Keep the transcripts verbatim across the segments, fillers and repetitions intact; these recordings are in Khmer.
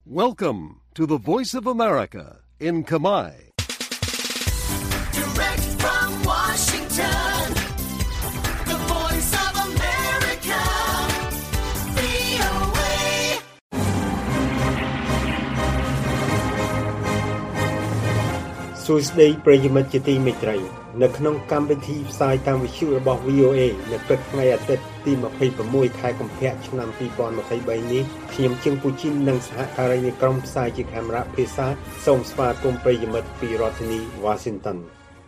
Welcome to the Voice of America in Khmer. Direct from Washington, the Voice of America, វី អូ เอសួស្តីប្រិយមិត្តជាទីមេត្រីនៅក្នុងកម្មវិធីផ្សាយតាមវិទ្យុរបស់ វី អូ เอ នៅព្រឹកថ្ងៃអាទិត្យទីยี่สิบหกខែកុម្ភៈឆ្នាំยี่สิบยี่สิบสามនេះខ្ញុំជឹងពូជីននិងសហការីនៃក្រុមផ្សាយជាកាមេរ៉ាភាសាសូមស្វាគមន៍ប្រិយមិត្តពីរដ្ឋធានី Washington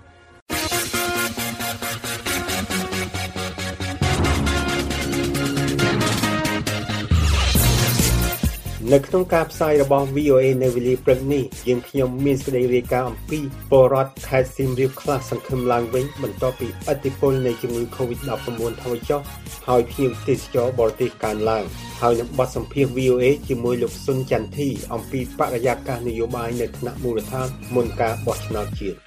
នៅក្នុងការផ្សាយរបស់ វី អូ เอ នៅវេលាព្រឹកនេះយើងខ្ញុំមានសេចក្តីរាយការណ៍អំពីពលរដ្ឋខេត្តសៀមរាបខ្លះសង្ឃឹមឡើងវិញបន្ទាប់ពីឥទ្ធិពលនៃជំងឺ កូវីដ -ដប់ប្រាំបួន ថយចុះហើយភ្ញៀវទេសចរបរទេសកើនឡើងហើយនឹងបទសម្ភាសន៍ វី អូ เอ ជាមួយលោកសុនចន្ទធីអំពីបរិយាកាសនយោបាយនៅថ្នាក់មូលដ្ឋានមុនការបោះឆ្នោតជាតិ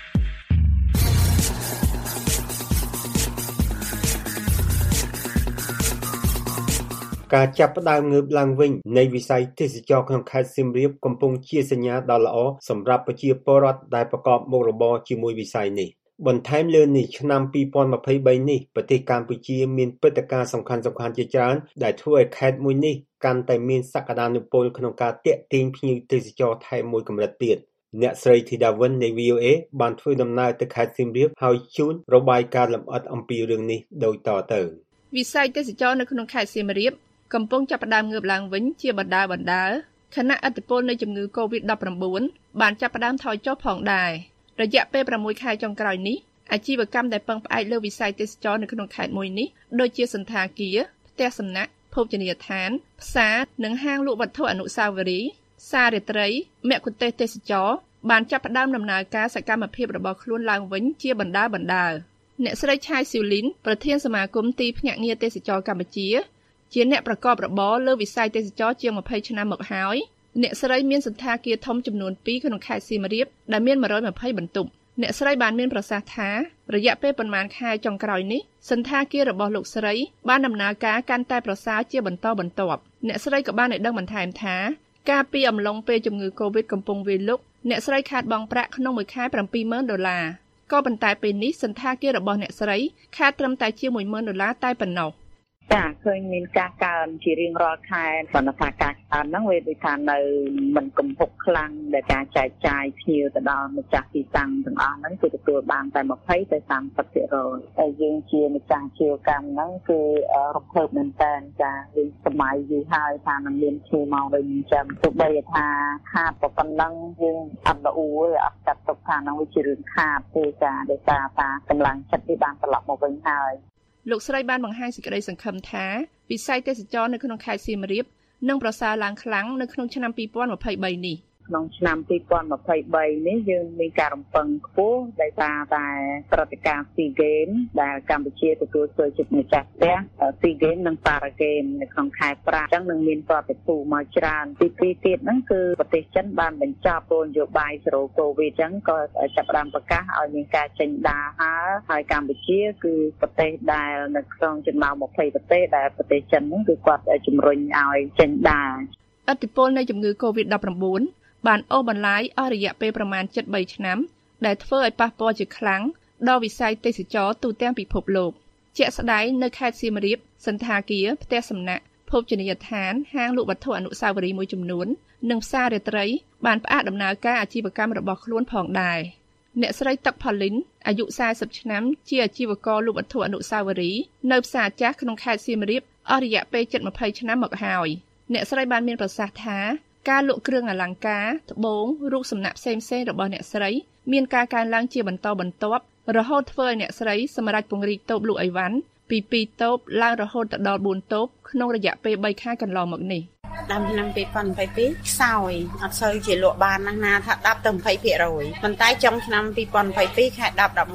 ការចាប់ផ្ដើមងើបឡើងវិញនៃវិស័យទេសចរក្នុងខេត្តសៀមរាបកំពុងជាសញ្ញាដ៏ល្អសម្រាប់ប្រជាពលរដ្ឋដែលប្រកបមុខរបរជាមួយវិស័យនេះបន្ថែមលើនេះឆ្នាំยี่สิบยี่สิบสามនេះប្រទេសកម្ពុជាមានព្រឹត្តិការណ៍សំខាន់ៗជាច្រើនដែលធ្វើឲ្យខេត្តមួយនេះកាន់តែមានសក្តានុពលក្នុងការទាក់ទាញភ្ញៀវទេសចរថែមមួយកម្រិតទៀតអ្នកស្រីធីតាវិននៃ វី អូ เอ បានធ្វើដំណើរទៅខេត្តសៀមរាបហើយជូនរបាយការណ៍លម្អិតអំពីរឿងនេះដូចតទៅវិស័យទេសចរនៅក្នុងខេត្តសៀមរាបកំពុងចាប់ផ្ដើមងើបឡើងវិញជាបណ្ដាបណ្ដាខណៈឥទ្ធិពលនៃជំងឺ កូវីដ -ដប់ប្រាំបួន បានចាប់ផ្ដើមថយចុះផងដែររយៈពេលប្រាំមួយខែចុងក្រោយនេះអាជីវកម្មដែលពឹងផ្អែកលើវិស័យទេសចរនៅក្នុងខេត្តមួយនេះដូចជាសន្តាគារផ្ទះសំណាក់ភោជនីយដ្ឋានផ្សារនិងហាងលក់វត្ថុអនុស្សាវរីយ៍ផ្សាររាត្រីមគ្គុទ្ទេសក៍ទេសចរបានចាប់ផ្ដើមដំណើរការសកម្មភាពរបស់ខ្លួនឡើងវិញជាបណ្ដាបណ្ដាអ្នកស្រីឆាយស៊ូលីនប្រធានសមាគមទីភ្នាក់ងារទេសចរកម្ពុជាជាអ្នកប្រកបរបរលើវិស័យទេសចរជាងยี่สิบឆ្នាំមកហើយអ្នកស្រីមានសន្តាគារធំចំនួនពីរក្នុងខេត្តសៀមរាបដែលមានone hundred twentyបន្ទប់អ្នកស្រីបានមានប្រសាសន៍ថារយៈពេលប៉ុន្មានខែចុងក្រោយនេះសន្តាគាររបស់លោកស្រីបានដំណើរការកាន់តែប្រសើរជាបន្តបន្ទាប់អ្នកស្រីក៏បានឲ្យដឹងបន្ថែមថាកាលពីអំឡុងពេលជំងឺកូវីដកំពុងវាយលុកអ្នកស្រីខាតបង់ប្រាក់ក្នុងមួយខែseven thousandដុល្លារក៏ប៉ុន្តែពេលនេះសន្តាគាររបស់អ្នកស្រីខាតត្រឹមតែជាone thousandដុល្លារតែប៉ុណ្ណោះចាឃើញមានការកើនជារៀងរាល់ខែប៉ុន្តែការកើនហ្នឹងវាដូចថានៅមិនកំពុកខ្លាំងដែលការចែកចាយភ្ញៀវទៅដល់ម្ចាស់ទីតាំងទាំងអស់ហ្នឹងគឺទទួលបានតែtwentyទៅthirtyភាគរយតែយើងជាម្ចាស់អាជីវកម្មហ្នឹងគឺរំភើបមែនតើចាវិញសម័យយូរហើយថានឹងមានឈ្មោះមកវិញអញ្ចឹងទោះបីថាខាតប៉ុណ្ណឹងយើងអត់ល្អទេអត់ចាត់ទុកថាហ្នឹងវាជារឿងខាតទេចាដោយសារថាកម្លាំងចិត្តវាបានត្រឡប់មកវិញហើយលោកស្រីបានបង្ហាញសេចក្តីសង្ឃឹមថាវិស័យទេសចរនៅក្នុងខេត្តសៀមរាបនឹងប្រសើរឡើងខ្លាំងនៅក្នុងឆ្នាំยี่สิบยี่สิบสามនេះក្នុងឆ្នាំยี่สิบยี่สิบสามនេះយើងមានការរំពឹងខ្ពស់ដោយសារតែព្រឹត្តិការណ៍ SEA Games ដែលកម្ពុជាទទួលស្គាល់ជាម្ចាស់ផ្ទះ SEA Games និង Para Games នៅក្នុងខែប្រាំងអញ្ចឹងនឹងមានប្រតិភូមកច្រើនទីពីរទៀតហ្នឹងគឺប្រទេសចិនបានបញ្ចប់គោលនយោបាយ Zero Covid អញ្ចឹងក៏ចាប់ផ្ដើមប្រកាសឲ្យមានការចេញដារហើយហើយកម្ពុជាគឺប្រទេសដែលនៅក្នុងចំណោមtwentyប្រទេសដែលប្រទេសចិនហ្នឹងគឺគាត់ជំរុញឲ្យចេញដារឥទ្ធិពលនៃជំងឺ កូវីដ -ដប់ប្រាំបួន បានអូសបន្លាយអស់រយៈពេលប្រមាណseventy-threeឆ្នាំដែលធ្វើឲ្យប៉ះពាល់ជាខ្លាំងដល់វិស័យទេសចរទូទាំងពិភពលោកជាក់ស្ដែងនៅខេត្តសៀមរាបសន្តាគារផ្ទះសំណាក់ភោជនីយដ្ឋានហាងលក់វត្ថុអនុស្សាវរីយ៍មួយចំនួននិងផ្សាររាត្រីបានផ្អាកដំណើរការអាជីវកម្មរបស់ខ្លួនផងដែរអ្នកស្រីទឹកផាលីនអាយុfortyឆ្នាំជាអាជីវករលក់វត្ថុអនុស្សាវរីយ៍នៅផ្សារចាស់ក្នុងខេត្តសៀមរាបអស់រយៈពេលseventyឆ្នាំមកហើយអ្នកស្រីបានមានប្រសាសន៍ថាការលក់គ្រឿងអលង្ការត្បូងរូបសំណាកផ្សេងៗរបស់អ្នកស្រីមានការកើនឡើងជាបន្តបន្ទាប់រហូតធ្វើឲ្យអ្នកស្រីសម្រេចពង្រីកតូបលក់អីវ៉ាន់ពីtwoតូបឡើងរហូតដល់fourតូបក្នុងរយៈពេលthreeខែកន្លងមកនេះដើមឆ្នាំยี่สิบยี่สิบสองខ្សោយអត់សូវជាលក់បានណាស់ណាថាtenទៅtwentyភាគរយប៉ុន្តែចុងឆ្នាំยี่สิบยี่สิบสองខែten eleven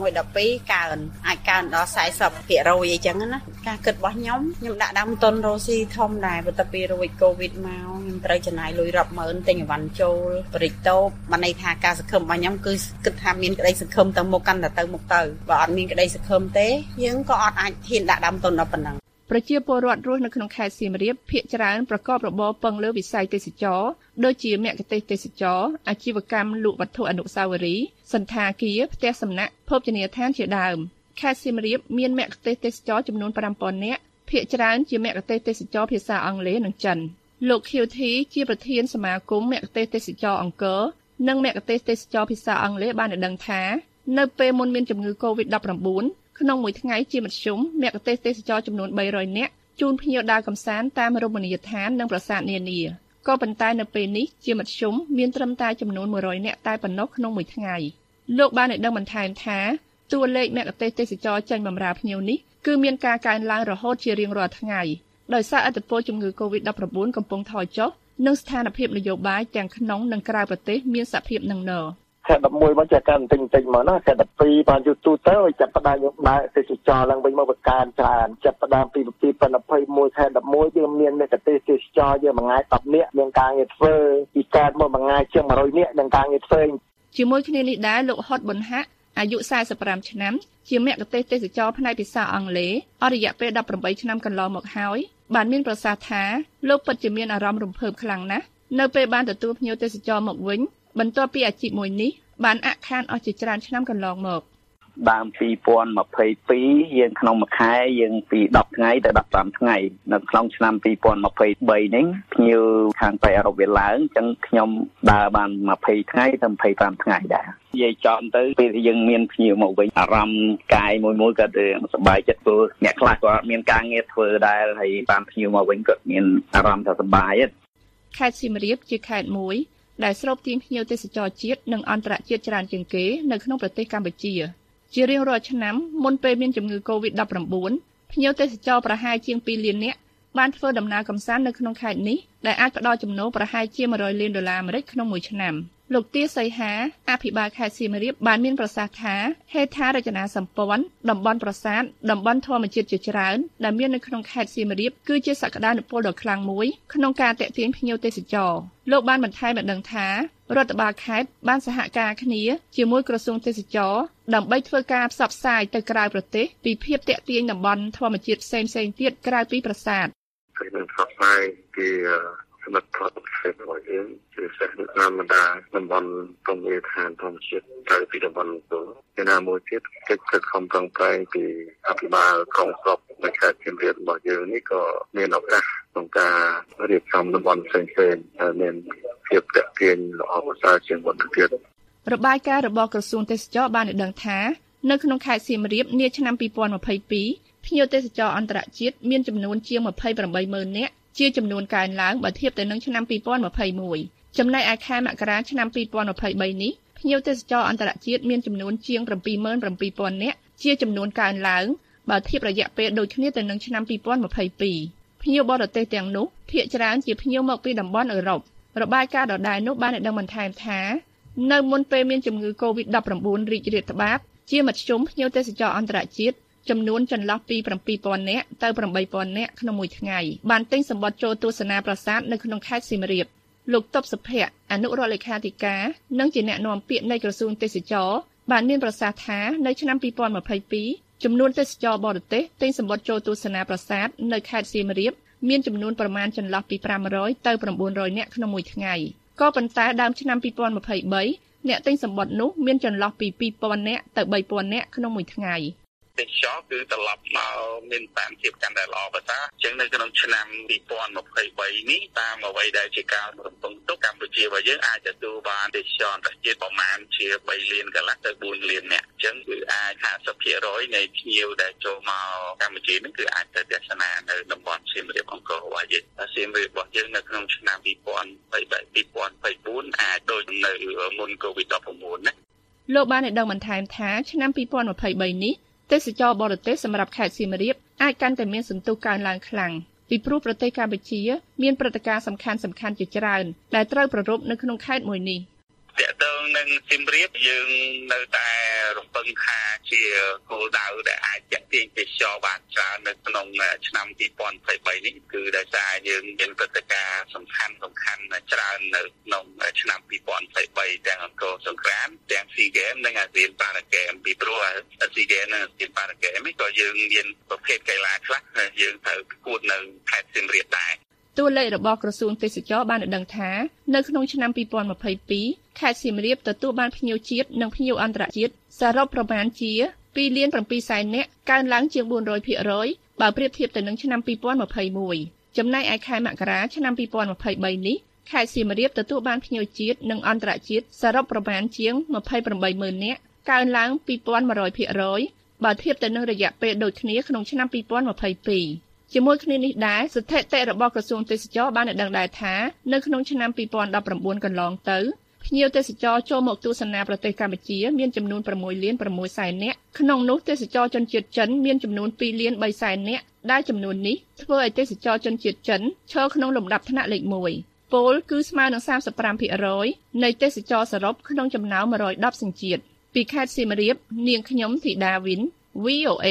12កើនអាចកើនដល់fortyភាគរយអីចឹងណាការគិតរបស់ខ្ញុំខ្ញុំដាក់ដើមទុនរស់ស៊ីធំដែរបន្ទាប់ពីរួចកូវីដមកខ្ញុំត្រូវចំណាយលុយរាប់ម៉ឺនទិញអីវ៉ាន់ចូលបរិចតូបបានន័យថាការសង្ឃឹមរបស់ខ្ញុំគឺគិតថាមានក្តីសង្ឃឹមទៅមុខកាន់តែទៅមុខទៅបើអត់មានក្តីសង្ឃឹមទេយើងក៏អត់អាចហ៊ានដាក់ដើមទុនដល់ប៉ុណ្ណឹងប្រជាពលរដ្ឋរស់នៅក្នុងខេត្តសៀមរាបភាគច្រើនប្រកបរបរពឹងលើវិស័យទេសចរណ៍ដូចជាមគ្គុទ្ទេសក៍ទេសចរណ៍អាជីវកម្មលក់វត្ថុអនុស្សាវរីយ៍សន្តាគារផ្ទះសំណាក់ភោជនីយដ្ឋានជាដើមខេត្តសៀមរាបមានមគ្គុទ្ទេសក៍ទេសចរណ៍ចំនួនប្រាំពាន់នាក់ភាគច្រើនជាមគ្គុទ្ទេសក៍ទេសចរណ៍ភាសាអង់គ្លេសនិងចិនលោក Q T ជាប្រធានសមាគមមគ្គុទ្ទេសក៍ទេសចរណ៍អង្គរនិងមគ្គុទ្ទេសក៍ទេសចរណ៍ភាសាអង់គ្លេសបានដឹងថានៅពេលមុនមានជំងឺ កូវីដ ដប់ប្រាំបួន ក្នុងមួយថ្ងៃជាមធ្យមមគ្គុទ្ទេសក៍ទេសចរណ៍ចំនួនបីរយនាក់ជូនភ្ញៀវដើរកម្សាន្តតាមរមណីយដ្ឋាននិងប្រាសាទនានាក៏ប៉ុន្តែនៅពេលនេះជាមធ្យមមានត្រឹមតែចំនួនមួយរយនាក់តែប៉ុណ្ណោះក្នុងមួយថ្ងៃលោកបានឲ្យដឹងបន្ថែមថាតួលេខមគ្គុទ្ទេសក៍ទេសចរណ៍ចេញបម្រើភ្ញៀវនេះគឺមានការកើនឡើងរហូតជារៀងរាល់ថ្ងៃដោយសារឥទ្ធិពលជំងឺ កូវីដ ដប់ប្រាំបួន កំពុងថយចុះនិងស្ថានភាពនយោបាយទាំងក្នុងនិងក្រៅប្រទេសមានសភាពនឹងណខែដប់មួយមកចាកាន់តិចតិចមកណាខែដប់ពីរបានយូរទូទៅចាប់ផ្ដើមយកដើរទេសចរឡើងវិញមកបង្កើនច្រើនចាប់ផ្ដើមពីពីពីប៉ុណ្ណភ័យមួយខែដប់មួយយើងមានមគ្គុទ្ទេសក៍ទេសចរយើងមួយថ្ងៃដប់នាក់មានការងារធ្វើពីកើតមកមួយថ្ងៃជាងមួយរយនាក់នឹងការងារធ្វើជាមួយគ្នានេះដែរលោកហុតប៊ុនហាក់អាយុសែសិបប្រាំឆ្នាំជាមគ្គុទ្ទេសក៍ទេសចរផ្នែកភាសាអង់គ្លេសអស់រយៈពេលដប់ប្រាំបីឆ្នាំកន្លងមកហើយបានមានប្រសាសន៍ថាលោកពិតជាមានអារម្មណ៍រំភើបខ្លាំងណាស់នៅពេលបានទទួលភ្ញៀវទេសចរមកវិញបន្ទាប់ពីអាជីពមួយនេះបានអាក់ខានអស់ជាច្រើនឆ្នាំកន្លងមកដើមពីរពាន់ម្ភៃពីរយើងក្នុងមួយខែយើងពីដប់ថ្ងៃទៅដប់ប្រាំថ្ងៃនៅក្នុងឆ្នាំពីរពាន់ម្ភៃបីនេះភ្ញៀវខាងប៉ៃអឺរ៉ុបវាឡើងអញ្ចឹងខ្ញុំដើរបានម្ភៃថ្ងៃទៅម្ភៃប្រាំថ្ងៃដែរនិយាយចំទៅពេលយើងមានភ្ញៀវមកវិញអារម្មណ៍កាយមួយមួយក៏សប្បាយចិត្តព្រោះអ្នកខ្លះក៏មានការងារធ្វើដែរហើយបានភ្ញៀវមកវិញក៏មានអារម្មណ៍ថាសប្បាយហ្នឹងខេត្តសៀមរាបជាខេត្តមួយដែលស្រូបទាញភ្ញៀវទេសចរជាតិនិងអន្តរជាតិច្រើនជាងគេនៅក្នុងប្រទេសកម្ពុជាជារៀងរាល់ឆ្នាំមុនពេលមានជំងឺ កូវីដ ដប់ប្រាំបួន ភ្ញៀវទេសចរប្រហែលជាងពីរលាននាក់បានធ្វើដំណើរកម្សាន្តនៅក្នុងខេត្តនេះដែលអាចផ្ដល់ចំណូលប្រហែលជាមួយរយលានដុល្លារអាមេរិកក្នុងមួយឆ្នាំលោកទាសីហាអភិបាលខេត្តសៀមរាបបានមានប្រសាសន៍ថាហេដ្ឋារចនាសម្ព័ន្ធតំបន់ប្រាសាទតំបន់ធម្មជាតិជាច្រើនដែលមាននៅក្នុងខេត្តសៀមរាបគឺជាសក្តានុពលដ៏ខ្លាំងមួយក្នុងការទាក់ទាញភ្ញៀវទេសចរលោកបានបន្ថែមឲ្យដឹងថារដ្ឋបាលខេត្តបានសហការគ្នាជាមួយក្រសួងទេសចរដើម្បីធ្វើការផ្សព្វផ្សាយទៅក្រៅប្រទេសពីភាពទាក់ទាញតំបន់ធម្មជាតិផ្សេងៗទៀតក្រៅពីប្រាសាទពេលនឹងផ្សព្វផ្សាយពីសមត្ថភាពរបស់យើងជាពិសេសនៅតាមបណ្ដាតំបន់ធម្មជាតិធម្មជាតិទៅពីតំបន់ទៅឯណាមួយទៀតកិច្ចខិតខំប្រឹងប្រែងពីអភិបាលក្រុងស្រុកនៅខេត្តសៀមរាបរបស់យើងនេះក៏មានឱកាសក្នុងការរៀបចំតំបន់ផ្សេងៗដែលមានភាពទាក់ទាញល្អប្រសើរជាងមុនទៅទៀតរបាយការណ៍របស់ក្រសួងទេសចរបានឲ្យដឹងថានៅក្នុងខេត្តសៀមរាបនាឆ្នាំពីរពាន់ម្ភៃពីរភ្ញៀវទេសចរអន្តរជាតិមានចំនួនជាងម្ភៃប្រាំបីម៉ឺននាក់ជាចំនួនកើនឡើងបើធៀបទៅនឹងឆ្នាំពីរពាន់ម្ភៃមួយ ចំណែកឯខែមករាឆ្នាំពីរពាន់ម្ភៃបីនេះភ្ញៀវទេសចរអន្តរជាតិមានចំនួនជាងប្រាំពីរម៉ឺនប្រាំពីរពាន់នាក់ជាចំនួនកើនឡើងបើធៀបរយៈពេលដូចគ្នាទៅនឹងឆ្នាំពីរពាន់ម្ភៃពីរភ្ញៀវបរទេសទាំងនោះភាគច្រើនជាភ្ញៀវមកពីតំបន់អឺរ៉ុបរបាយការណ៍ដដែលនោះបានឲ្យដឹងបន្ថែមថានៅមុនពេលមានជំងឺ កូវីដ ដប់ប្រាំបួន រីករាលត្បាតជាមធ្យមភ្ញៀវទេសចរអន្តរជាតិចំនួនចន្លោះពីប្រាំពីរពាន់នាក់ទៅប្រាំបីពាន់នាក់ក្នុងមួយថ្ងៃបានទិញសម្បត្តិចូលទស្សនាប្រាសាទនៅក្នុងខេត្តសៀមរាបលោកតុបសុភ័ក្រអនុរដ្ឋលេខាធិការនិងជាអ្នកនាំពាក្យនៃក្រសួងទេសចរបានមានប្រសាសន៍ថានៅឆ្នាំពីរពាន់ម្ភៃពីរចំនួនទេសចរបរទេសទិញសម្បត្តិចូលទស្សនាប្រាសាទនៅខេត្តសៀមរាបមានចំនួនប្រមាណចន្លោះពីប្រាំរយទៅប្រាំបួនរយនាក់ក្នុងមួយថ្ងៃក៏ប៉ុន្តែដើមឆ្នាំពីរពាន់ម្ភៃបីអ្នកទិញសម្បត្តិនោះមានចន្លោះពីពីរពាន់នាក់ទៅបីពាន់នាក់ក្នុងមួយថ្ងៃទេសចរគឺត្រឡប់មកមានតាមភាពកាន់តែល្អប្រសើរអញ្ចឹងនៅក្នុងឆ្នាំពីរពាន់ម្ភៃបីនេះតាមអ្វីដែលជាការរំពឹងទុកកម្ពុជារបស់យើងអាចទទួលបានទេសចរអន្តរជាតិប្រមាណជាបីលានកន្លះទៅបួនលាននាក់អញ្ចឹងគឺអាចហាសិបភាគរយនៃភ្ញៀវដែលចូលមកកម្ពុជានេះគឺអាចទៅទស្សនានៅតំបន់សៀមរាបអង្គររបស់យើងសៀមរាបរបស់យើងនៅក្នុងឆ្នាំពីរពាន់ម្ភៃបី ពីរពាន់ម្ភៃបួនអាចដូចនៅមុន កូវីដ ដប់ប្រាំបួន ណាលោកបានឲ្យដឹងបន្ថែមថាឆ្នាំពីរពាន់ម្ភៃបីនេះទេសចរបរទេសសម្រាប់ខេត្តសៀមរាបអាចកាន់តែមានសន្ទុះកើនឡើងខ្លាំងពីព្រោះប្រទេសកម្ពុជាមានព្រឹត្តិការណ៍សំខាន់ៗជាច្រើនដែលត្រូវប្រារព្ធនៅក្នុងខេត្តមួយនេះតើតើនឹងសៀមរាបយើងនៅតែរំពឹងថាជាគោលដៅដែលអាចទាក់ទាញទេសចរបានច្រើននៅក្នុងឆ្នាំពីរពាន់ยี่สิบสามនេះគឺដោយសារយើងមានព្រឹត្តិការណ៍សំខាន់សំខាន់ច្រើននៅក្នុងឆ្នាំពីរពាន់ยี่สิบสามទាំងអង្គរសង្គ្រាមទាំង SEA Games និង ASEAN Para Games ពីព្រោះ SEA Games និង ASEAN Para Games នេះក៏យើងមានប្រភេទកីឡាខ្លះយើងត្រូវប្រកួតនៅខេត្តសៀមរាបដែរតួលេខរបស់ក្រសួងទេសចរបានដឹងថានៅក្នុងឆ្នាំពីរពាន់ยี่สิบสองខេត្តសៀមរាបទទួលបានភ្ញៀវជាតិនិងភ្ញៀវអន្តរជាតិសរុបប្រមាណជាពីរលានbảyសែននាក់កើនឡើងជាងbốn trămភាគរយបើប្រៀបធៀបទៅនឹងឆ្នាំពីរពាន់ยี่สิบเอ็ดចំណែកឯខែមករាឆ្នាំពីរពាន់ยี่สิบสามនេះខេត្តសៀមរាបទទួលបានភ្ញៀវជាតិនិងអន្តរជាតិសរុបប្រមាណជាងยี่สิบแปดหมื่นនាក់កើនឡើងពីone thousand one hundredភាគរយបើធៀបទៅនឹងរយៈពេលដូចគ្នាក្នុងឆ្នាំពីរពាន់ยี่สิบสองជាមួយគ្នានេះដែរស្ថិតិរបស់ក្រសួងទេសចរបានដឹងដែរថានៅក្នុងឆ្នាំពីរពាន់ដប់ប្រាំបួនកន្លងទៅភ្ញៀវទេសចរចូលមកទស្សនាប្រទេសកម្ពុជាមានចំនួនsáuលានsáuសែននាក់ក្នុងនោះទេសចរជនជាតិចិនមានចំនួនtwoលានthreeសែននាក់ដែលចំនួននេះធ្វើឲ្យទេសចរជនជាតិចិនឈរក្នុងលំដាប់ថ្នាក់លេខoneពោលគឺស្មើនឹងthirty-fiveភាគរយនៃទេសចរសរុបក្នុងចំណោមone hundred tenសញ្ជាតិពីខេត្តសៀមរាបនាងខ្ញុំធីតាវិន V O A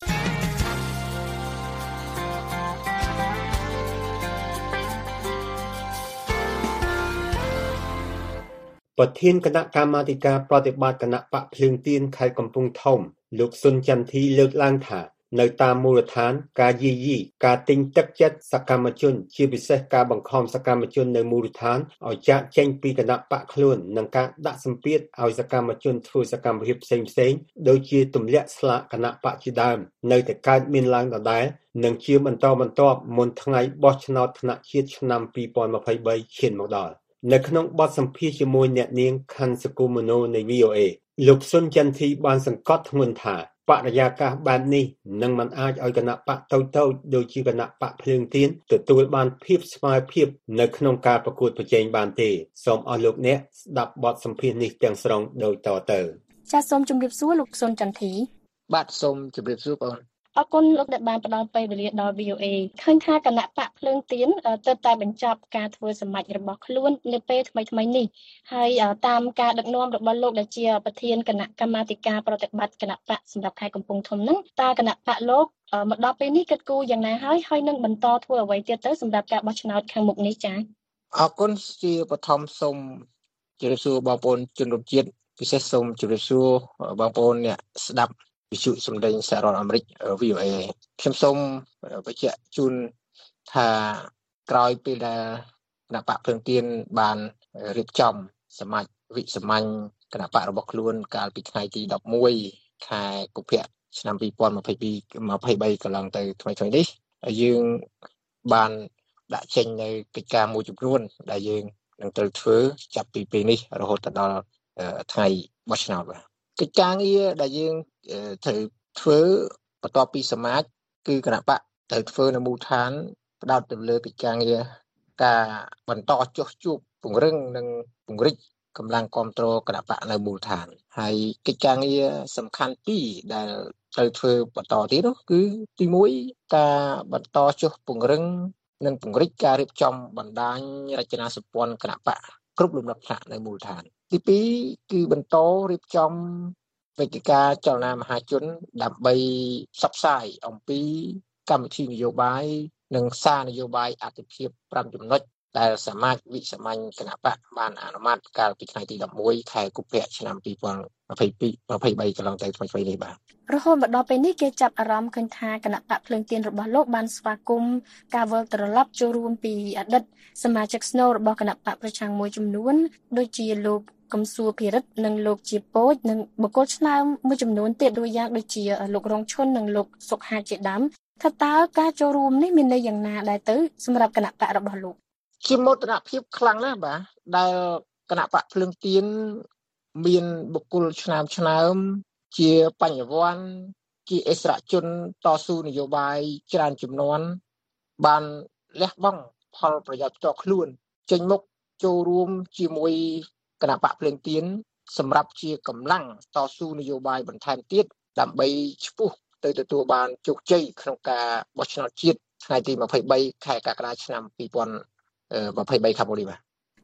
ប្រធានគណៈកម្មាធិការប្រតិបត្តិគណៈបកភ្លើងទៀនខេត្តកំពង់ធំលោកសុនចន្ទធីលើកឡើងថានៅតាមមូលដ្ឋានការយាយីការទិញទឹកចិត្តសកម្មជនជាពិសេសការបង្ខំសកម្មជននៅមូលដ្ឋានឲ្យចាកចេញពីគណៈបកខ្លួននិងការដាក់សម្ពាធឲ្យសកម្មជនធ្វើសកម្មភាពផ្សេងផ្សេងដូចជាទម្លាក់ស្លាកគណៈបកជាដើមនៅតែកើតមានឡើងដដែលនិងជាបន្តបន្ទាប់មុនថ្ងៃបោះឆ្នោតថ្នាក់ជាតិឆ្នាំពីរពាន់ยี่สิบสามឈានមកដល់នៅក្នុងបទសម្ភាសន៍ជាមួយអ្នកនាងខាន់សុគមនោនៃ V O A លោកសុនចន្ទធីបានសង្កត់ធ្ងន់ថាបរិយាកាសបែបនេះនឹងមិនអាចឲ្យគណៈបកតូចៗដូចជាគណៈបកភ្លើងទៀនទទួលបានភាពស្មើភាពនៅក្នុងការប្រកួតប្រជែងបានទេសូមអស់លោកអ្នកស្ដាប់បទសម្ភាសន៍នេះទាំងស្រុងដូចតទៅចាសសូមជម្រាបសួរលោកសុនចន្ទធីបាទសូមជម្រាបសួរបងអរគុណលោកដែលបានផ្ដល់ពេលវេលាដល់ V O A ឃើញថាគណៈបកភ្លើងទៀនទើបតែបញ្ចប់ការធ្វើសម្ដែងរបស់ខ្លួននៅពេលថ្មីៗនេះហើយតាមការដឹកនាំរបស់លោកដែលជាប្រធានគណៈកម្មាធិការប្រតិបត្តិគណៈបកសម្រាប់ខេត្តកំពង់ធំហ្នឹងតើគណៈបកលោកមកដល់ពេលនេះគិតគូរយ៉ាងណាហើយហើយនឹងបន្តធ្វើអ្វីទៀតទៅសម្រាប់ការបោះឆ្នោតខាងមុខនេះចា៎អរគុណជាបឋមសូមជម្រាបសួរបងប្អូនជនរួមជាតិពិសេសសូមជម្រាបសួរបងប្អូនអ្នកស្ដាប់វិទ្យុសម្លេងសហរដ្ឋអាមេរិក V O A ខ្ញុំសូមបញ្ជាក់ជូនថាក្រោយពេលដែលគណៈបកភ្លើងទៀនបានរៀបចំសមាជវិសាមញ្ញគណៈបករបស់ខ្លួនកាលពីថ្ងៃទីelevenខែកុម្ភៈឆ្នាំពីរពាន់ยี่สิบสามកន្លងទៅថ្មីៗនេះយើងបានដាក់ចេញនៅកិច្ចការមួយចំនួនដែលយើងនឹងត្រូវធ្វើចាប់ពីពេលនេះរហូតដល់ថ្ងៃបោះឆ្នោតបាទកិច្ចការងារដែលយើងត្រូវធ្វើបន្ទាប់ពីសមាជគឺគណៈបកត្រូវធ្វើនៅមូលដ្ឋានផ្ដោតទៅលើកិច្ចការងារការបន្តចុះជួបពង្រឹងនិងពង្រីកកម្លាំងគាំទ្រគណៈបកនៅមូលដ្ឋានហើយកិច្ចការងារសំខាន់ពីរដែលត្រូវធ្វើបន្តទៀតនោះគឺទីoneការបន្តចុះពង្រឹងនិងពង្រីកការរៀបចំបណ្ដាញរចនាសម្ព័ន្ធគណៈបកគ្រប់លំដាប់ថ្នាក់នៅមូលដ្ឋានទីtwoគឺបន្តរៀបចំវេទិកាចលនាមហាជនដើម្បីផ្សព្វផ្សាយអំពីកម្មវិធីនយោបាយនិងសារនយោបាយអត្ថិភាពfiveចំណុចដែលសមាជវិសាមញ្ញគណៈបកបានអនុម័តកាលពីថ្ងៃទីelevenខែកុម្ភៈឆ្នាំtwo thousand twenty-two កន្លងទៅថ្មីៗនេះបាទរហូតមកដល់ពេលនេះគេចាប់អារម្មណ៍ឃើញថាគណៈបកភ្លើងទៀនរបស់លោកបានស្វាគមន៍ការវិលត្រឡប់ចូលរួមពីអតីតសមាជិកស្នូលរបស់គណៈបកប្រឆាំងមួយចំនួនដូចជាលោកកំសួរភិរិទ្ធនិងលោកជាពូចនិងបុគ្គលឆ្នើមមួយចំនួនទៀតដូចយ៉ាងដូចជាលោករងឈុននិងលោកសុកហាជាដើមថាតើការចូលរួមនេះមានន័យយ៉ាងណាដែរទៅសម្រាប់គណៈបករបស់លោកជាមោទនភាពខ្លាំងណាស់បាទដែលគណៈបកភ្លើងទៀនមានបុគ្គលឆ្នើមឆ្នើមជាបញ្ញវន្តជាអិសរាជជនតស៊ូនយោបាយច្រើនជំនាន់បានលះបង់ផលប្រយោជន៍ផ្ទាល់ខ្លួនចេញមុខចូលរួមជាមួយគណៈបកភ្លើងទៀនសម្រាប់ជាកម្លាំងតស៊ូនយោបាយបន្ថែមទៀតដើម្បីឈ្មោះទៅទទួលបានជោគជ័យក្នុងការបោះឆ្នោតជាតិថ្ងៃទីtwenty-threeខែកក្កដាឆ្នាំtwo thousand twenty-threeខាងមុខនេះបាទ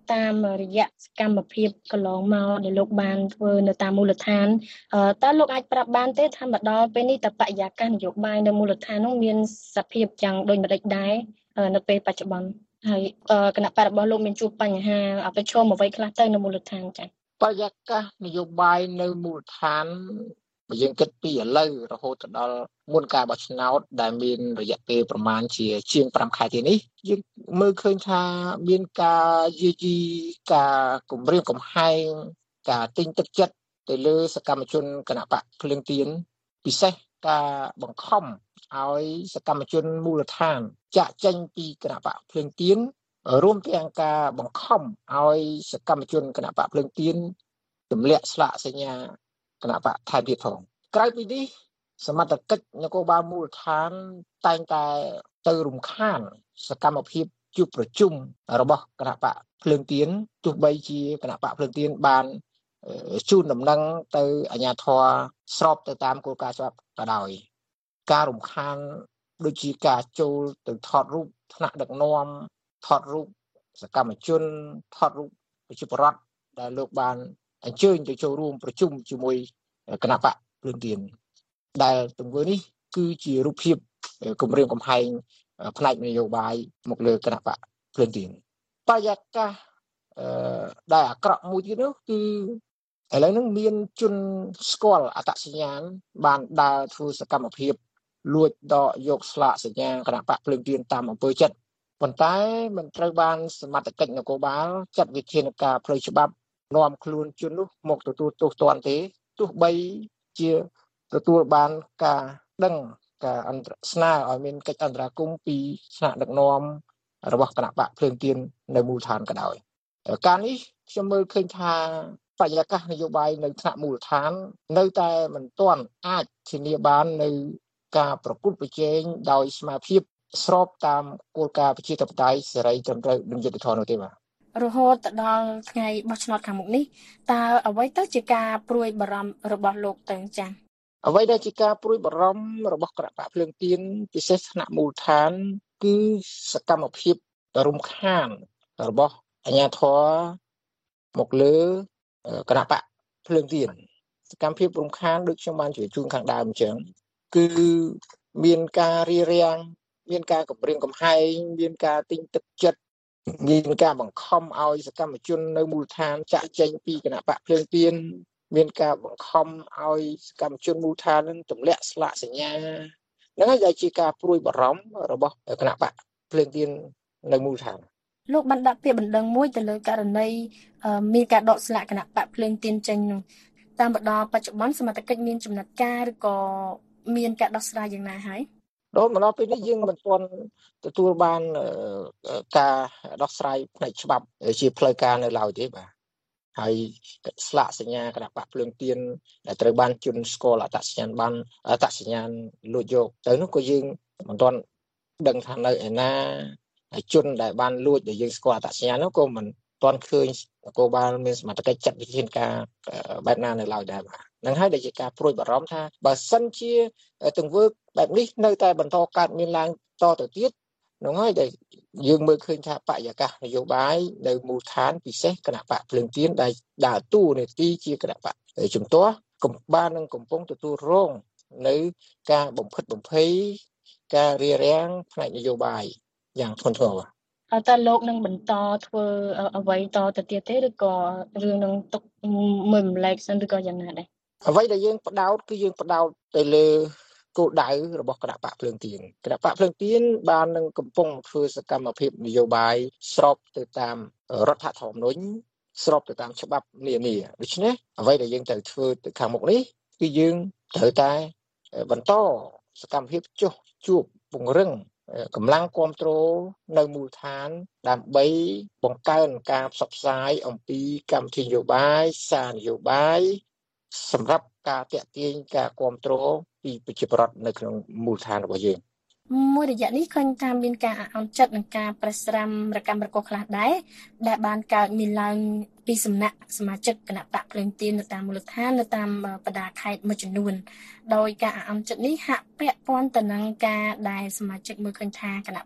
តាមរយៈសកម្មភាពកន្លងមកដែលលោកបានធ្វើនៅតាមមូលដ្ឋានតើលោកអាចប្រាប់បានទេថាមកដល់ពេលនេះតើបរិយាកាសនយោបាយនៅមូលដ្ឋាននោះមានសភាពយ៉ាងដូចម្តេចដែរនៅពេលបច្ចុប្បន្នហើយគណៈបករបស់លោកមានជួបបញ្ហាប្រឈមអ្វីខ្លះទៅនៅមូលដ្ឋានចា៎បរិយាកាសនយោបាយនៅមូលដ្ឋានបើយើងគិតពីឥឡូវរហូតដល់មុនការបោះឆ្នោតដែលមានរយៈពេលប្រមាណជាជាង5ខែទៀតនេះយើងមើលឃើញថាមានការយាយីការគម្រាមកំហែងការទិញទឹកចិត្តទៅលើសកម្មជនគណបកភ្លើងទៀនពិសេសការបង្ខំឲ្យសកម្មជនមូលដ្ឋានចាក់ចេញពីគណបកភ្លើងទៀនរួមទាំងការបង្ខំឲ្យសកម្មជនគណបកភ្លើងទៀនទម្លាក់ស្លាកសញ្ញាគណៈបកថែមទៀតផងក្រៅពីនេះសមត្ថកិច្ចនគរបាលមូលដ្ឋានតែងតែទៅរំខានសកម្មភាពជួបប្រជុំរបស់គណៈបកភ្លើងទៀនទោះបីជាគណៈបកភ្លើងទៀនបានជូនដំណឹងទៅអាជ្ញាធរស្របទៅតាមគោលការណ៍ច្បាប់ក៏ដោយការរំខានដូចជាការចូលទៅថតរូបថ្នាក់ដឹកនាំថតរូបសកម្មជនថតរូបប្រជាពលរដ្ឋដែលលោកបានអញ្ជើញទៅចូលរួមប្រជុំជាមួយគណៈបកភ្លើងទៀនដែលទង្វើនេះគឺជារូបភាពគម្រាមកំហែងផ្នែកនយោបាយមកលើគណៈបកភ្លើងទៀនបរិយាកាសដែលអាក្រក់មួយទៀតនោះគឺឥឡូវហ្នឹងមានជនស្គាល់អត្តសញ្ញាណបានដើរធ្វើសកម្មភាពលួចដកយកស្លាកសញ្ញាគណៈបកភ្លើងទៀនតាមអំពើចិត្តប៉ុន្តែមិនត្រូវបានសមត្ថកិច្ចនគរបាលចាត់វិធានការផ្លូវច្បាប់នាំខ្លួនជននោះមកទទួលទោសទណ្ឌទេទោះបីជាទទួលបានការដឹងការអន្តរស្នើឲ្យមានកិច្ចអន្តរាគមន៍ពីថ្នាក់ដឹកនាំរបស់គណៈបកភ្លើងទៀននៅមូលដ្ឋានក៏ដោយការនេះខ្ញុំមើលឃើញថាបរិយាកាសនយោបាយនៅថ្នាក់មូលដ្ឋាននៅតែមិនទាន់អាចធានាបាននៅការប្រកួតប្រជែងដោយស្មារតីស្របតាមគោលការណ៍ប្រជាធិបតេយ្យសេរីត្រឹមត្រូវនិងយុត្តិធម៌នោះទេបាទរហូតដល់ថ្ងៃបោះឆ្នោតខាងមុខនេះតើអ្វីទៅជាការព្រួយបារម្ភរបស់លោកទៅចា៎អ្វីដែលជាការព្រួយបារម្ភរបស់គណៈបកភ្លើងទៀនពិសេសថ្នាក់មូលដ្ឋានគឺសកម្មភាពរំខានរបស់អាជ្ញាធរមកលើគណៈបកភ្លើងទៀនសកម្មភាពរំខានដូចខ្ញុំបានជម្រាបជូនខាងដើមអញ្ចឹងគឺមានការរារាំងមានការគំរាមកំហែងមានការទិញទឹកចិត្តមានការបង្ខំឲ្យសកម្មជននៅមូលដ្ឋានចាក់ចេញពីគណៈបកភ្លើងទៀនមានការបង្ខំឲ្យសកម្មជនមូលដ្ឋាននឹងទម្លាក់ស្លាកសញ្ញាហ្នឹងហើយដែលជាការព្រួយបារម្ភរបស់គណៈបកភ្លើងទៀននៅមូលដ្ឋានលោកបានដាក់ពាក្យបណ្ដឹងមួយទៅលើករណីមានការដកស្លាកគណៈបកភ្លើងទៀនចេញនោះតាមបដល់បច្ចុប្បន្នសមត្ថកិច្ចមានចំណាត់ការឬក៏មានការដោះស្រាយយ៉ាងណាហើយដល់មកដល់ពេលនេះយើងមិនទាន់ទទួលបានការដោះស្រាយផ្នែកច្បាប់ជាផ្លូវការនៅឡើយទេបាទហើយស្លាកសញ្ញាគណៈបកភ្លើងទៀនដែលត្រូវបានជន់ស្គាល់អត្តសញ្ញាណបានអត្តសញ្ញាណលួចយកទៅនោះក៏យើងមិនទាន់ដឹងថានៅឯណាជនដែលបានលួចដែលយើងស្គាល់អត្តសញ្ញាណនោះក៏មិនទាន់ឃើញនគរបាលមានសមត្ថកិច្ចចាត់វិធានការបែបណានៅឡើយដែរបាទនឹងហើយដែលជាការព្រួយបារម្ភថាបើសិនជាទង្វើបែបនេះនៅតែបន្តកើតមានឡើងតទៅទៀតនោះហើយដែលយើងមើលឃើញថាបរិយាកាសនយោបាយនៅមូលដ្ឋានពិសេសគណៈបកភ្លើងទៀនដែលដើរតួនាទីជាគណៈបកជំទាស់កំបាននឹងកំពុងទទួលរងនៅការបំផិតបំភ័យការរារាំងផ្នែកនយោបាយយ៉ាងធ្ងន់ធ្ងរតើលោកនឹងបន្តធ្វើអ្វីតទៅទៀតទេឬក៏រឿងនឹងទុកមើលម្លែកសិនឬក៏យ៉ាងណាដែរអ្វីដែលយើងផ្ដោតគឺយើងផ្ដោតទៅលើគោលដៅរបស់គណៈបកភ្លើងទៀនគណៈបកភ្លើងទៀនបាននឹងកំពុងធ្វើសកម្មភាពនយោបាយស្របទៅតាមរដ្ឋធម្មនុញ្ញស្របទៅតាមច្បាប់នានាដូច្នេះអ្វីដែលយើងត្រូវធ្វើទៅខាងមុខនេះគឺយើងត្រូវតែបន្តសកម្មភាពចុះជួបពង្រឹងកម្លាំងគ្រប់គ្រងនៅមូលដ្ឋានដើម្បីបង្កើនការផ្សព្វផ្សាយអំពីកម្មវិធីនយោបាយសារនយោបាយសម្រាប់ការទាក់ទាញការគ្រប់គ្រងពីប្រជាពលរដ្ឋនៅក្នុងមូលដ្ឋានរបស់យើងមួយរយៈនេះឃើញថាមានការអន់ចិត្តនិងការប្រេះស្រាំរកម្មរកខ្លះដែរដែលបានកើតមានឡើងពីសំណាក់សមាជិកគណៈបកភ្លើងទៀននៅតាមមូលដ្ឋាននៅតាមបណ្ដាខេត្តមួយចំនួនដោយការអន់ចិត្តនេះហាក់ពាក់ព័ន្ធទៅនឹងការដែលសមាជិកមើលឃើញថាគណៈបក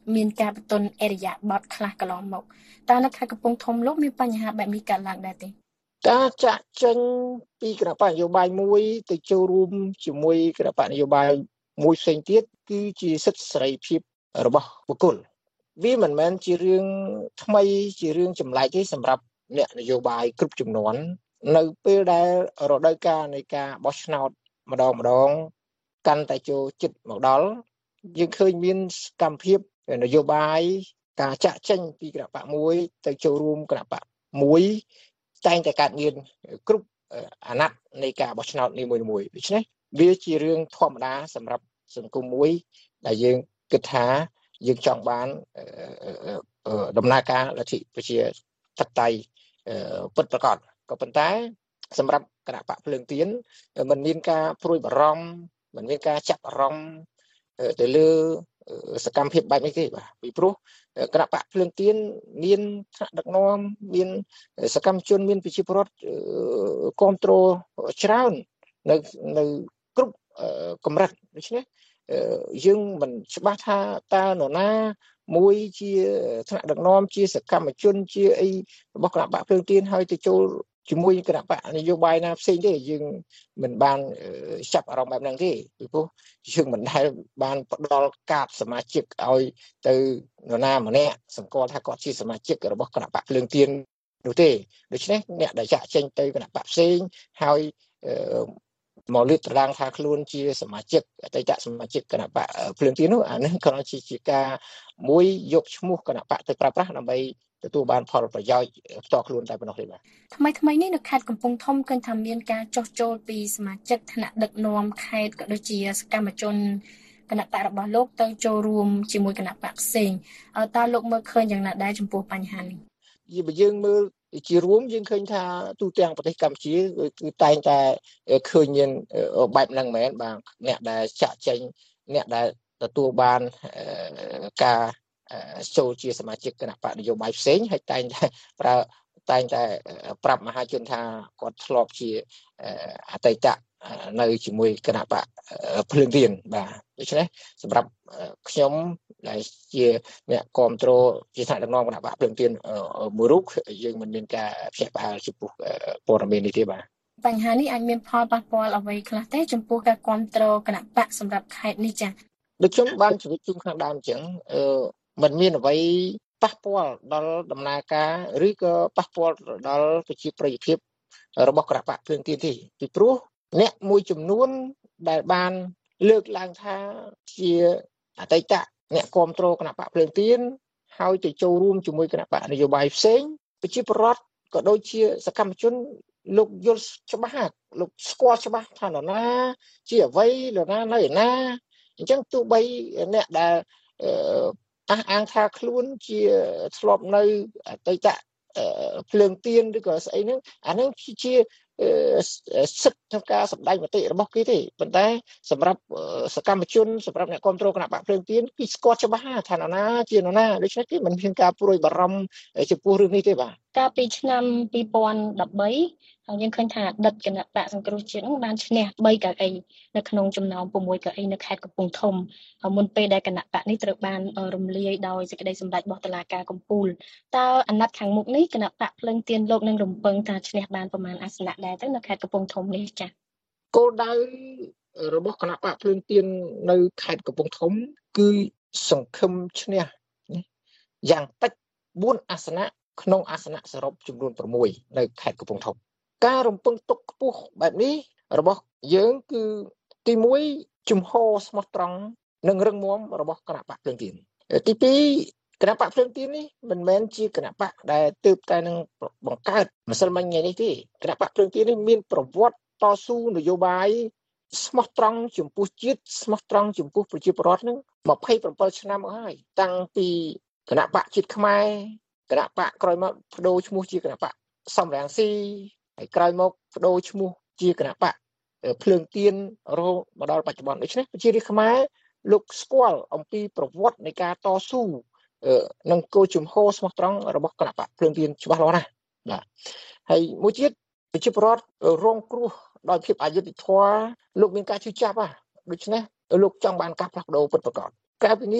មានការបន្ទន់អរិយាប័ត្រខ្លះកន្លងមកតើនៅខេត្តកំពង់ធំលោកមានបញ្ហាបែបនេះកើតឡើងដែរទេការចាក់ចេញពីគណៈបកនយោបាយមួយទៅចូលរួមជាមួយគណៈបកនយោបាយមួយផ្សេងទៀតគឺជាសិទ្ធិសេរីភាពរបស់បុគ្គលវាមិនមែនជារឿងថ្មីជារឿងចម្លែកទេសម្រាប់អ្នកនយោបាយគ្រប់ជំនាន់នៅពេលដែលរដូវកាលនៃការបោះឆ្នោតម្ដងម្ដងកាន់តែចូលចិត្តមកដល់យើងឃើញមានសកម្មភាពនយោបាយការចាក់ចេញពីគណៈបកមួយទៅចូលរួមគណៈបកមួយតែងតែកើតមានគ្រប់អាណត្តិនៃការបោះឆ្នោតនីមួយៗដូច្នេះវាជារឿងធម្មតាសម្រាប់សង្គមមួយដែលយើងគិតថាយើងចង់បានដំណើរការលទ្ធិប្រជាធិបតេយ្យពិតប្រាកដក៏ប៉ុន្តែសម្រាប់គណៈបកភ្លើងទៀនมันមានការព្រួយបារម្ភมันមានការចាប់អារម្មណ៍ទៅលើសកម្មភាពបែបនេះទេបាទពីព្រោះគណៈបកភ្លើងទៀនមានថ្នាក់ដឹកនាំមានសកម្មជនមានប្រជាពលរដ្ឋគាំទ្រច្រើននៅនៅគ្រប់កម្រិតដូច្នេះយើងមិនច្បាស់ថាតើនរណាមួយជាថ្នាក់ដឹកនាំជាសកម្មជនជាអីរបស់គណៈបកភ្លើងទៀនហើយទៅចូលជាមួយគណៈបកនយោបាយណាផ្សេងទេយើងមិនបានចាប់អារម្មណ៍បែបហ្នឹងទេពីព្រោះយើងមិនដែលបានផ្ដល់កាតសមាជិកឲ្យទៅនរណាម្នាក់សម្គាល់ថាគាត់ជាសមាជិករបស់គណៈបកភ្លើងទៀននោះទេដូច្នេះអ្នកដែលចាក់ចេញទៅគណៈបកផ្សេងហើយមកលើកត្រដាងថាខ្លួនជាសមាជិកអតីតសមាជិកគណៈបកភ្លើងទៀននោះអានេះគ្រាន់តែជាការមួយយកឈ្មោះគណៈបកទៅប្រើប្រាស់ដើម្បីទទួលបានផលប្រយោជន៍ផ្ទាល់ខ្លួនតែប៉ុណ្ណោះទេបាទថ្មីថ្មីនេះនៅខេត្តកំពង់ធំឃើញថាមានការចោះចូលពីសមាជិកថ្នាក់ដឹកនាំខេត្តក៏ដូចជាសកម្មជនគណៈបករបស់លោកទៅចូលរួមជាមួយគណៈបកផ្សេងតើលោកមើលឃើញយ៉ាងណាដែរចំពោះបញ្ហានេះបើយើងមើលជារួមយើងឃើញថាទូទាំងប្រទេសកម្ពុជាគឺតែងតែឃើញមានបែបហ្នឹងមែនបាទអ្នកដែលចាក់ចេញអ្នកដែលទទួលបានការចូលជាសមាជិកគណៈបកនយោបាយផ្សេងហើយតែងតែប្រើតែងតែប្រាប់មហាជនថាគាត់ធ្លាប់ជាអតីតនៅជាមួយគណៈបកភ្លើងទៀនបាទដូច្នេះសម្រាប់ខ្ញុំដែលជាអ្នកគ្រប់គ្រងជាថ្នាក់ដឹកនាំគណៈបកភ្លើងទៀនមួយរូបយើងមិនមានការភ្ញាក់ផ្អើលចំពោះព័ត៌មាននេះទេបាទបញ្ហានេះអាចមានផលប៉ះពាល់អ្វីខ្លះទេចំពោះការគ្រប់គ្រងគណៈបកសម្រាប់ខេត្តនេះចា៎ដូចខ្ញុំបានជម្រាបជូនខាងដើមអញ្ចឹងអឺมันមានអ្វីប៉ះពាល់ដល់ដំណើរការឬក៏ប៉ះពាល់ដល់ប្រជាប្រិយភាពរបស់គណៈបកភ្លើងទៀនទេពីព្រោះអ្នកមួយចំនួនដែលបានលើកឡើងថាជាអតីតអ្នកគ្រប់គ្រងគណៈបកភ្លើងទៀនហើយទៅចូលរួមជាមួយគណៈបកនយោបាយផ្សេងប្រជាពលរដ្ឋក៏ដូចជាសកម្មជនលោកយល់ច្បាស់លោកស្គាល់ច្បាស់ថានរណាជាអ្វីនរណានៅឯណាអញ្ចឹងទោះបីអ្នកដែលអះអាងថាខ្លួនជាធ្លាប់នៅអតីតភ្លើងទៀនឬក៏ស្អីហ្នឹងអាហ្នឹងជាសិទ្ធិក្នុងការសម្ដែងមតិរបស់គេទេប៉ុន្តែសម្រាប់សកម្មជនសម្រាប់អ្នកគ្រប់គ្រងគណៈបកភ្លើងទៀនគឺស្គាល់ច្បាស់ថានរណាជានរណាដូច្នេះគេមិនមានការព្រួយបារម្ភចំពោះរឿងនេះទេបាទកាលពីឆ្នាំពីរពាន់ដប់បីហើយយើងឃើញថាអតីតគណៈបកសង្គ្រោះជាតិនឹងបានឈ្នះបីកៅអីនៅក្នុងចំណោម៦កៅអីនៅខេត្តកំពង់ធំមុនពេលដែលគណៈបកនេះត្រូវបានរំលាយដោយសេចក្តីសម្រេចរបស់តុលាការកំពូលតើអាណត្តិខាងមុខនេះគណៈបកភ្លើងទៀនលោកនឹងរំពឹងថាឈ្នះបានប្រមាណអាសនៈដែរទៅនៅខេត្តកំពង់ធំនេះចា៎គោលដៅរបស់គណៈបកភ្លើងទៀននៅខេត្តកំពង់ធំគឺសង្ឃឹមឈ្នះយ៉ាងតិចបួនអាសនៈក្នុងអាសនៈសរុបចំនួន៦នៅខេត្តកំពង់ធំការរំពឹងទុកខ្ពស់បែបនេះរបស់យើងគឺទីមួយជំហរស្មោះត្រង់និងរឹងមាំរបស់គណៈបកភ្លើងទៀនទីពីរគណៈបកភ្លើងទៀននេះមិនមែនជាគណៈបកដែលទើបតែនឹងបង្កើតម្សិលមិញថ្ងៃនេះទេគណៈបកភ្លើងទៀននេះមានប្រវត្តិតស៊ូនយោបាយស្មោះត្រង់ចំពោះជាតិស្មោះត្រង់ចំពោះប្រជាពលរដ្ឋនឹងម្ភៃប្រាំbảyឆ្នាំមកហើយតាំងពីគណៈបកជាតិខ្មែរគណៈបកក្រោយមកបដូរឈ្មោះជាគណៈបកសំរងស៊ីហើយក្រោយមកបដូរឈ្មោះជាគណៈបកភ្លើងទៀនរហូតមកដល់បច្ចុប្បន្នដូច្នេះប្រជារាស្ត្រខ្មែរលោកស្គាល់អំពីប្រវត្តិនៃការតស៊ូនិងគោលជំហរស្មោះត្រង់របស់គណៈបកភ្លើងទៀនច្បាស់លាស់ណាស់បាទហើយមួយទៀតប្រជាពលរដ្ឋរងគ្រោះដោយភាពអយុត្តិធម៌លោកមានការជឿចាប់ហ่ะដូច្នេះលោកចង់បានការផ្លាស់ប្ដូរពិតប្រាកដក្រៅពីនេះ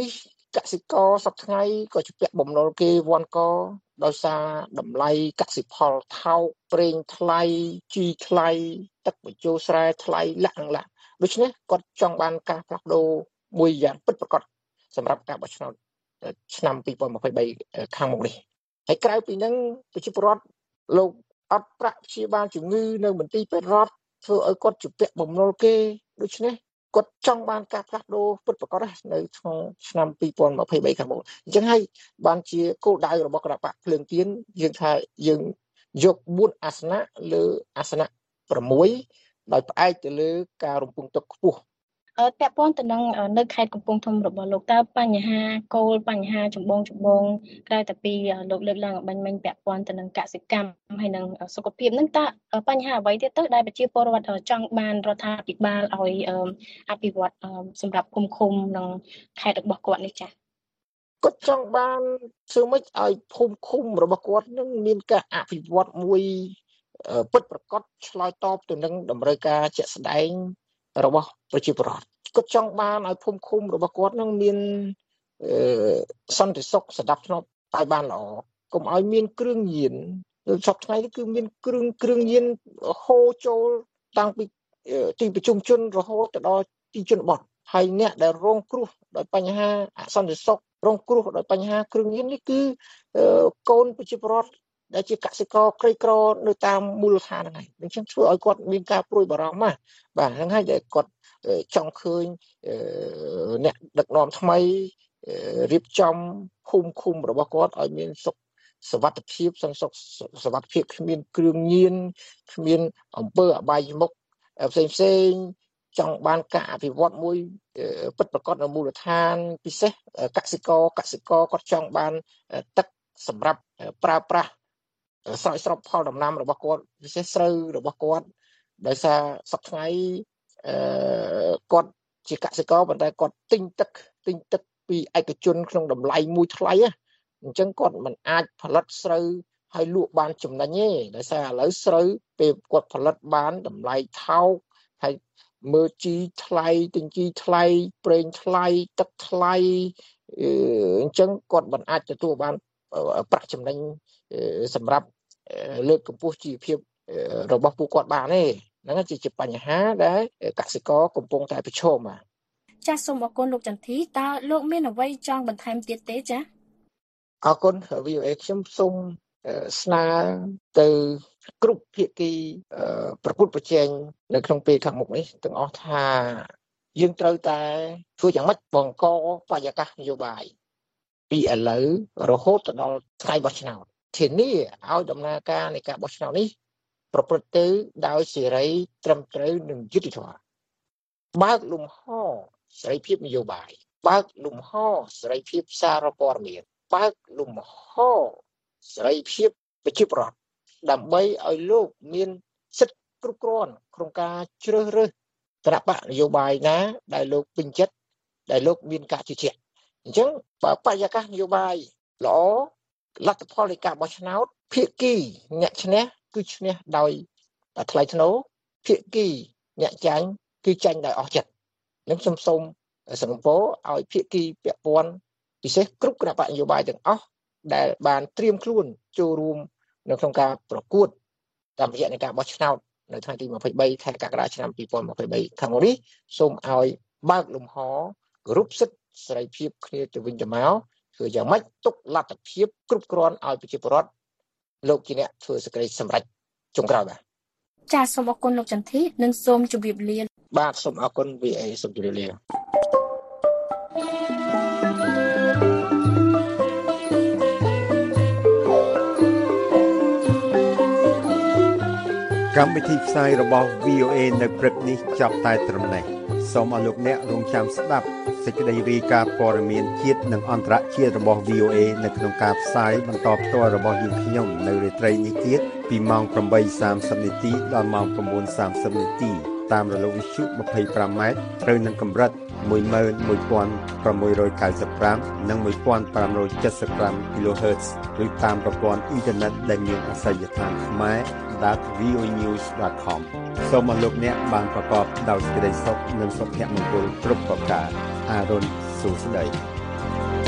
កសិករសប្តាហ៍ថ្ងៃក៏ជាពាក់បំណុលគេវាន់កដោយសារតម្លៃកសិផលថោកប្រេងថ្លៃជីថ្លៃទឹកបញ្ចូលស្រែថ្លៃលាក់លាក់ដូច្នេះគាត់ចង់បានការផ្លាស់ប្ដូរមួយយ៉ាងពិតប្រាកដសម្រាប់ការបោះឆ្នោតឆ្នាំពីរពាន់ម្ភៃបីខាងមុខនេះហើយក្រៅពីហ្នឹងប្រជាពលរដ្ឋលោកអត់ប្រាក់ព្យាបាលជំងឺនៅមន្ទីរពេទ្យរដ្ឋធ្វើឲ្យគាត់ជាពាក់បំណុលគេដូច្នេះគាត់ចង់បានការផ្លាស់ប្ដូរពិតប្រាកដនៅក្នុងឆ្នាំពីរពាន់ម្ភៃបីខាងមុខអញ្ចឹងហើយបានជាគោលដៅរបស់គណៈបកភ្លើងទៀនយើងថាយើងយកបួនអាសនៈលើអាសនៈប្រាំមួយ ដោយផ្អែកទៅលើការរំពឹងទុកខ្ពស់អឺពាក់ព័ន្ធទៅនឹងនៅខេត្តកំពង់ធំរបស់លោកតើបញ្ហាគោលបញ្ហាចម្បងចម្បងក្រៅតែពីលោកលើកឡើងបាញ់មិញពាក់ព័ន្ធទៅនឹងកសិកម្មហើយនឹងសុខភាពហ្នឹងតើបញ្ហាអ្វីទៀតទៅដែលប្រជាពលរដ្ឋចង់បានរដ្ឋាភិបាលឲ្យអភិវឌ្ឍសម្រាប់គុំឃុំនិងខេត្តរបស់គាត់នេះចា៎គាត់ចង់បានធ្វើម៉េចឲ្យភូមិឃុំរបស់គាត់នឹងមានការអភិវឌ្ឍមួយពិតប្រាកដឆ្លើយតបទៅនឹងតម្រូវការជាក់ស្ដែងរបស់ប្រជាពលរដ្ឋគាត់ចង់បានឲ្យភូមិឃុំរបស់គាត់នឹងមានសន្តិសុខសណ្ដាប់ធ្នាប់ឲ្យបានល្អកុំឲ្យមានគ្រឿងញៀនសពថ្ងៃនេះគឺមានគ្រឿងគ្រឿងញៀនហូរចូលតាំងពីទីប្រជុំជនរហូតទៅដល់ទីជនបទហើយអ្នកដែលរងគ្រោះដោយបញ្ហាអសន្តិសុខរងគ្រោះដោយបញ្ហាគ្រឿងញៀននេះគឺកូនប្រជាពលរដ្ឋដែលជាកសិករក្រីក្រនៅតាមមូលដ្ឋានហ្នឹងហើយអញ្ចឹងធ្វើឲ្យគាត់មានការព្រួយបារម្ភណាស់បាទហ្នឹងហើយដែលគាត់ចង់ឃើញអ្នកដឹកនាំថ្មីរៀបចំឃុំឃុំរបស់គាត់ឲ្យមានសុខសុវត្ថិភាពសន្តិសុខសុវត្ថិភាពគ្មានគ្រឿងញៀនគ្មានអំពើអបាយមុខផ្សេងផ្សេងចង់បានការអភិវឌ្ឍមួយពិតប្រាកដនៅមូលដ្ឋានពិសេសកសិករកសិករគាត់ចង់បានទឹកសម្រាប់ប្រើប្រាស់ស្រោចស្រពផលដំណាំរបស់គាត់ពិសេសស្រូវរបស់គាត់ដោយសារសប្តាហ៍ថ្ងៃអឺគាត់ជាកសិករប៉ុន្តែគាត់ទិញទឹកទិញទឹកពីឯកជនក្នុងតម្លៃមួយថ្លៃណាអញ្ចឹងគាត់មិនអាចផលិតស្រូវឲ្យលក់បានចំណេញទេដោយសារឥឡូវស្រូវពេលគាត់ផលិតបានតម្លៃថោកហើយមើលជីថ្លៃទិញជីថ្លៃប្រេងថ្លៃទឹកថ្លៃអញ្ចឹងគាត់មិនអាចទទួលបានប្រាក់ចំណេញសម្រាប់លើកកម្ពស់ជីវភាពរបស់ពួកគាត់បានទេហ្នឹងជាបញ្ហាដែលកសិករកំពុងតែប្រឈមបាទចាសសូមអរគុណលោកចន្ទធីតើលោកមានអ្វីចង់បន្ថែមទៀតទេចាអរគុណ វី អូ អេ ខ្ញុំសូមស្នើទៅគ្រប់ភាគីប្រកួតប្រជែងនៅក្នុងពេលខាងមុខនេះទាំងអស់ថាយើងត្រូវតែធ្វើយ៉ាងម៉េចបង្កបរិយាកាសនយោបាយពីឥឡូវរហូតដល់ថ្ងៃបោះឆ្នោតធានាឲ្យដំណើរការនៃការបោះឆ្នោតនេះប្រព្រឹត្តទៅដោយសេរីត្រឹមត្រូវនិងយុត្តិធម៌បើកលំហសេរីភាពនយោបាយបើកលំហសេរីភាពសារព័ត៌មានបើកលំហសេរីភាពប្រជាពលរដ្ឋដើម្បីឲ្យលោកមានសិទ្ធិគ្រប់គ្រាន់ក្នុងការជ្រើសរើសគណៈបកនយោបាយណាដែលលោកពេញចិត្តដែលលោកមានការជឿជាក់អញ្ចឹងបើបរិយាកាសនយោបាយល្អលទ្ធផលនៃការបោះឆ្នោតភាគីអ្នកឈ្នះគឺឈ្នះដោយថ្លៃថ្នូរភាគីអ្នកចាញ់គឺចាញ់ដោយអស់ចិត្តនឹងខ្ញុំសូមសំណូមពរឲ្យភាគីពាក់ព័ន្ធពិសេសគ្រប់គណៈបកនយោបាយទាំងអស់ដែលបានត្រៀមខ្លួនចូលរួមនៅក្នុងការប្រកួតតាមរយៈនៃការបោះឆ្នោតនៅថ្ងៃទីម្ភៃបីខែកក្កដាឆ្នាំពីរពាន់ម្ភៃបីខាងមុខនេះសូមឲ្យបើកលំហគ្រប់សិទ្ធិសេរីភាពគ្នាទៅវិញទៅមកគឺយ៉ាងម៉េចទុកលទ្ធភាពគ្រប់គ្រាន់ឲ្យប្រជាពលរដ្ឋលោកជាអ្នកធ្វើសេចក្តីសម្រេចចុងក្រោយបាទចាសសូមអរគុណលោកចន្ទធីនិងសូមជម្រាបលាបាទសូមអរគុណ វី អេ សូមជម្រាបលាកម្មវិធីផ្សាយរបស់ វី អូ អេ នៅព្រឹកនេះចាប់តែត្រឹមនេះសូមអរលោកអ្នករងចាំស្ដាប់សេចក្តីរាយការណ៍ព័ត៌មានជាតិនិងអន្តរជាតិរបស់ វី អូ អេ នៅក្នុងការផ្សាយបន្តផ្ទាល់របស់យើងខ្ញុំនៅរាត្រីនេះទៀតពីម៉ោង ប្រាំបីសាមសិប នាទីដល់ម៉ោង ៩ សាមសិប នាទីតាមរលកវិទ្យុ ម្ភៃប្រាំ ម៉ែត្រត្រូវនឹងកម្រិត មួយម៉ឺនមួយពាន់ប្រាំមួយរយកៅសិបប្រាំ និង មួយពាន់ប្រាំរយចិតសិបប្រាំ គីឡូហឺតซ์ ឬតាមប្រព័ន្ធអ៊ីនធឺណិតដែលមានអាសយដ្ឋានខ្មែរ dot v o news dot com សូមអរលោកអ្នកបានប្រកបដោយសេចក្តីសុខនិងសុភមង្គលគ្រប់ប្រការអារុនសួស្តី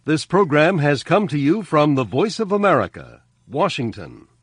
This program has come to you from the Voice of America, Washington.